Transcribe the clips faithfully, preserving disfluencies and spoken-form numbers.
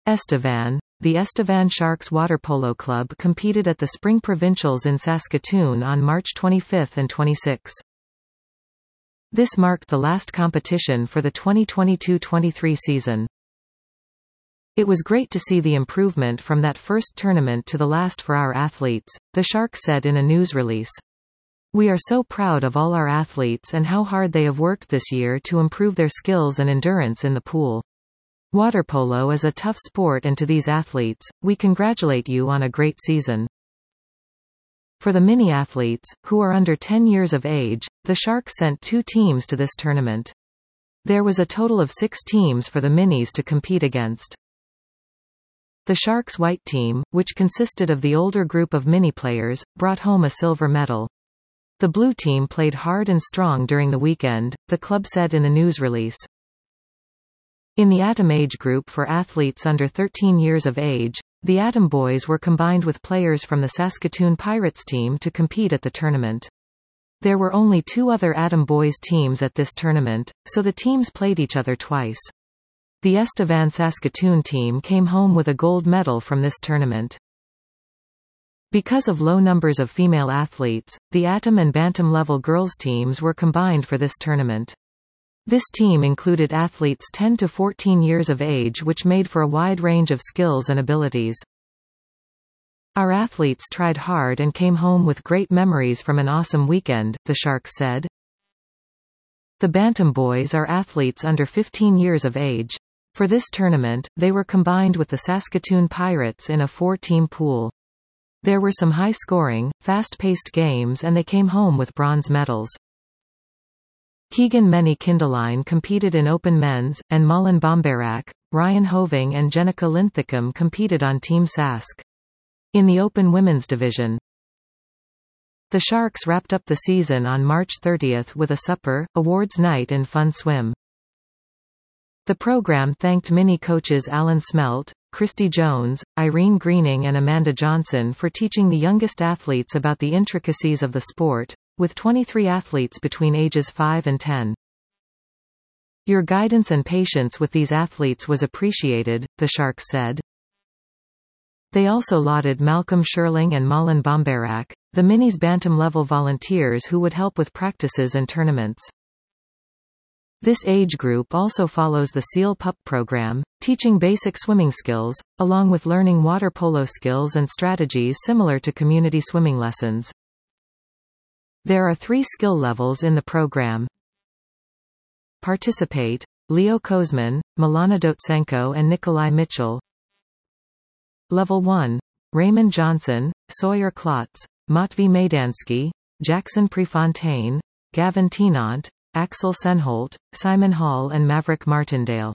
Estevan. The Estevan Sharks Water Polo Club competed at the Spring Provincials in Saskatoon on March twenty-fifth and twenty-sixth. This marked the last competition for the twenty twenty-two twenty-three season. It was great to see the improvement from that first tournament to the last for our athletes, the Sharks said in a news release. We are so proud of all our athletes and how hard they have worked this year to improve their skills and endurance in the pool. Water polo is a tough sport, and to these athletes, we congratulate you on a great season. For the mini athletes, who are under ten years of age, the Sharks sent two teams to this tournament. There was a total of six teams for the minis to compete against. The Sharks' white team, which consisted of the older group of mini players, brought home a silver medal. The blue team played hard and strong during the weekend, the club said in the news release. In the Atom age group for athletes under thirteen years of age, the Atom boys were combined with players from the Saskatoon Pirates team to compete at the tournament. There were only two other Atom boys teams at this tournament, so the teams played each other twice. The Estevan Saskatoon team came home with a gold medal from this tournament. Because of low numbers of female athletes, the Atom and Bantam level girls teams were combined for this tournament. This team included athletes ten to fourteen years of age, which made for a wide range of skills and abilities. Our athletes tried hard and came home with great memories from an awesome weekend, the Sharks said. The Bantam boys are athletes under fifteen years of age. For this tournament, they were combined with the Saskatoon Pirates in a four-team pool. There were some high-scoring, fast-paced games, and they came home with bronze medals. Keegan Meny Kindeline competed in open men's, and Malin Bomberak, Ryan Hoving and Jenica Linthicum competed on Team Sask. In the open women's division, the Sharks wrapped up the season on March thirtieth with a supper, awards night and fun swim. The program thanked mini coaches Alan Smelt, Christy Jones, Irene Greening and Amanda Johnson for teaching the youngest athletes about the intricacies of the sport, with twenty-three athletes between ages five and ten. Your guidance and patience with these athletes was appreciated, the Sharks said. They also lauded Malcolm Sherling and Malin Bomberak, the minis bantam-level volunteers who would help with practices and tournaments. This age group also follows the SEAL Pup program, teaching basic swimming skills, along with learning water polo skills and strategies similar to community swimming lessons. There are three skill levels in the program. Participate: Leo Kozman, Milana Dotsenko and Nikolai Mitchell. Level one: Raymond Johnson, Sawyer Klotz, Matvey Maidansky, Jackson Prefontaine, Gavin Tennant, Axel Senholt, Simon Hall and Maverick Martindale.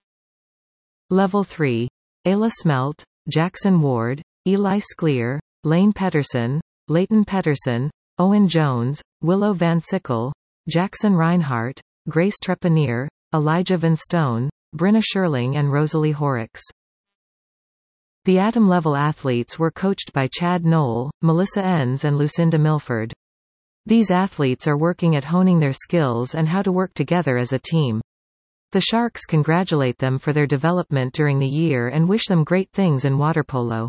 Level three: Ayla Smelt, Jackson Ward, Eli Sclear, Lane Pedersen, Leighton Pedersen, Owen Jones, Willow Van Sickle, Jackson Reinhardt, Grace Trepanier, Elijah Van Stone, Brinna Sherling and Rosalie Horrocks. The Atom-level athletes were coached by Chad Knoll, Melissa Enns and Lucinda Milford. These athletes are working at honing their skills and how to work together as a team. The Sharks congratulate them for their development during the year and wish them great things in water polo.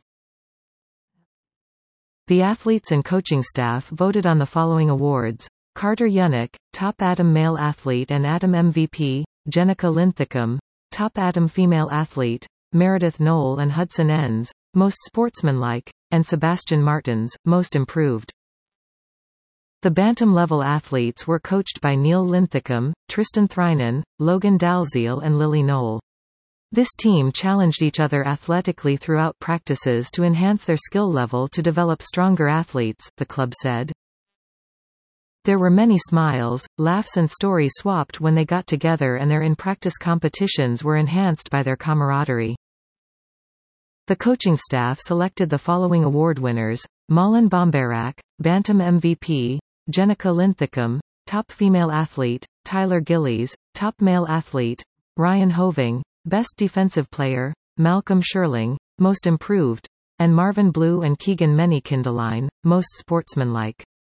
The athletes and coaching staff voted on the following awards: Carter Yunick, Top Atom Male Athlete and Atom M V P, Jenica Linthicum, Top Atom Female Athlete, Meredith Knoll and Hudson Enns, Most Sportsmanlike, and Sebastian Martins, Most Improved. The Bantam-level athletes were coached by Neil Linthicum, Tristan Thrynan, Logan Dalziel and Lily Knoll. This team challenged each other athletically throughout practices to enhance their skill level to develop stronger athletes, the club said. There were many smiles, laughs and stories swapped when they got together, and their in-practice competitions were enhanced by their camaraderie. The coaching staff selected the following award winners: Malin Bomberak, Bantam M V P, Jenica Linthicum, Top Female Athlete, Tyler Gillies, Top Male Athlete, Ryan Hoving, Best Defensive Player, Malcolm Sherling, Most Improved, and Marvin Blue and Keegan Meny Kindeline, Most Sportsmanlike.